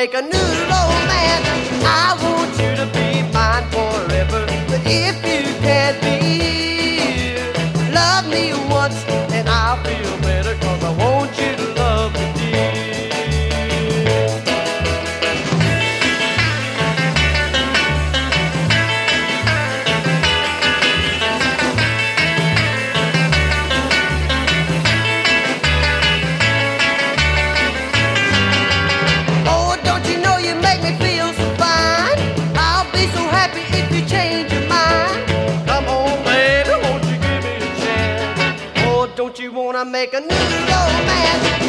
make a new romance. I want you to be mine forever. But if you can't be here, love me once and I'll feel better. 'Cause I want you to love me, dear. Oh, don't you know you make me feel so fine? I'll be so happy if you change your mind. Come on, baby, won't you give me a chance? Oh, don't you wanna make a new romance?